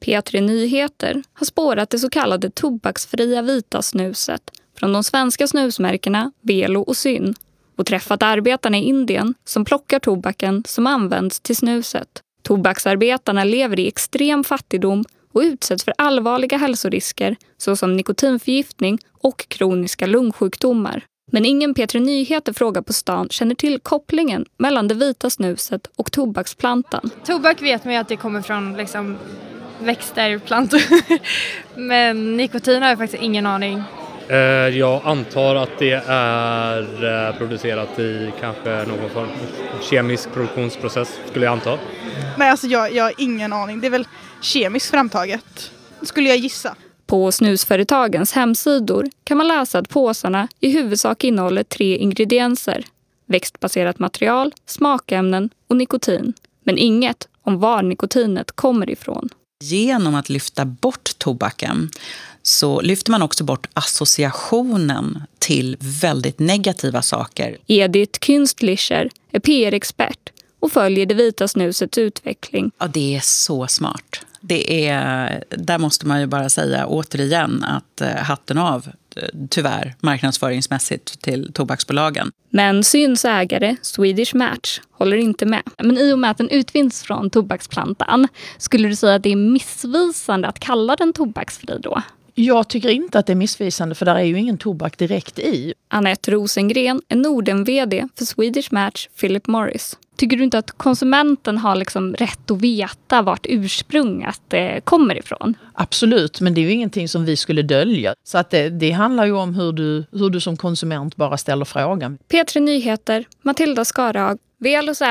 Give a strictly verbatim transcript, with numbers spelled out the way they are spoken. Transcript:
P tre Nyheter har spårat det så kallade tobaksfria vita snuset från de svenska snusmärkena Velo och Syn och träffat arbetarna i Indien som plockar tobaken som används till snuset. Tobaksarbetarna lever i extrem fattigdom och utsätts för allvarliga hälsorisker såsom nikotinförgiftning och kroniska lungsjukdomar. Men ingen P tre Nyheter frågar på stan känner till kopplingen mellan det vita snuset och tobaksplantan. Tobak vet man ju att det kommer från liksom växter, plantor. Men nikotin har jag faktiskt ingen aning. Jag antar att det är producerat i kanske någon form av kemisk produktionsprocess, skulle jag anta. Nej, alltså jag, jag har ingen aning. Det är väl kemiskt framtaget, skulle jag gissa. På snusföretagens hemsidor kan man läsa att påsarna i huvudsak innehåller tre ingredienser. Växtbaserat material, smakämnen och nikotin. Men inget om var nikotinet kommer ifrån. Genom att lyfta bort tobaken så lyfter man också bort associationen till väldigt negativa saker. Edith Künstlicher är P R-expert och följer det vita snusets utveckling. Ja, det är så smart. Det är, där måste man ju bara säga återigen att eh, hatten av, tyvärr, marknadsföringsmässigt till tobaksbolagen. Men Syns ägare, Swedish Match, håller inte med. Men i och med att den utvinns från tobaksplantan, skulle du säga att det är missvisande att kalla den tobaksfri då? Jag tycker inte att det är missvisande, för där är ju ingen tobak direkt i. Anette Rosengren är Norden-V D för Swedish Match Philip Morris. Tycker du inte att konsumenten har liksom rätt att veta vart ursprunget eh, kommer ifrån? Absolut, men det är ju ingenting som vi skulle dölja. Så att det, det handlar ju om hur du, hur du som konsument bara ställer frågan. P tre Nyheter, Matilda Skarhag, Velos